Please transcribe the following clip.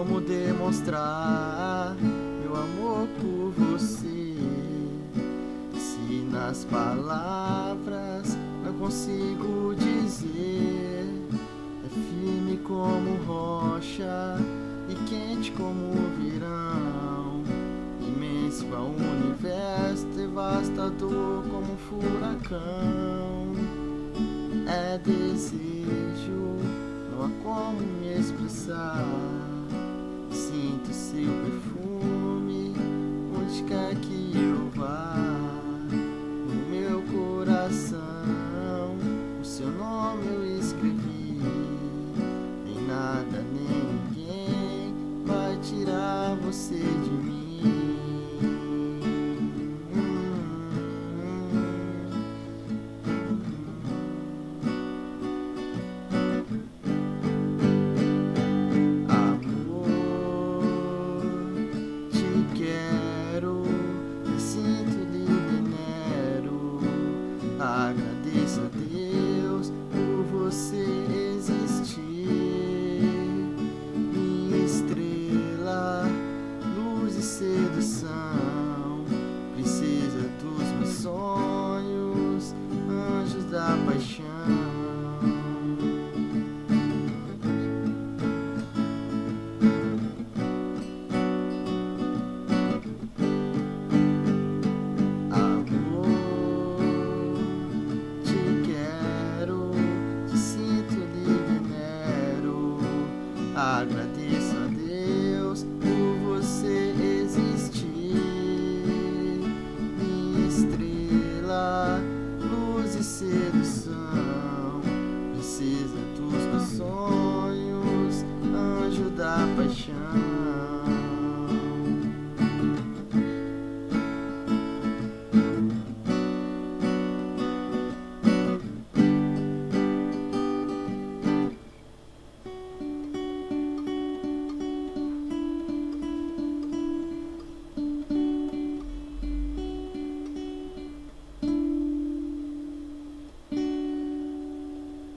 como demonstrar meu amor por você, se nas palavras não consigo dizer? É firme como rocha e quente como o verão, imenso ao universo, devastador como um furacão. É desejo, não há como me expressar. Sinto seu perfume onde quer que eu vá. No meu coração o seu nome eu escrevi. Nem nada nem ninguém vai tirar você de mim.